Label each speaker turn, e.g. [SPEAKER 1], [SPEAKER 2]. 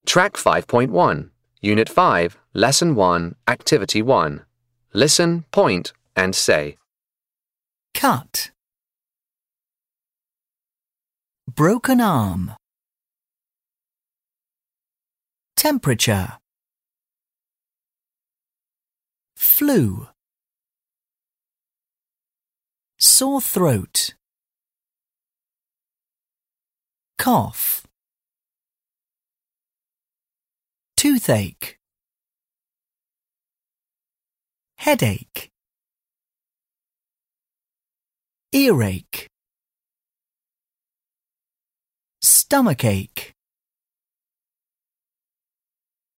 [SPEAKER 1] Track 5.1, Unit 5, Lesson 1, Activity 1. Listen, point, and say.
[SPEAKER 2] Cut. Broken arm. Temperature. Flu. Sore throat. Cough. Toothache. Headache. Earache. Stomachache.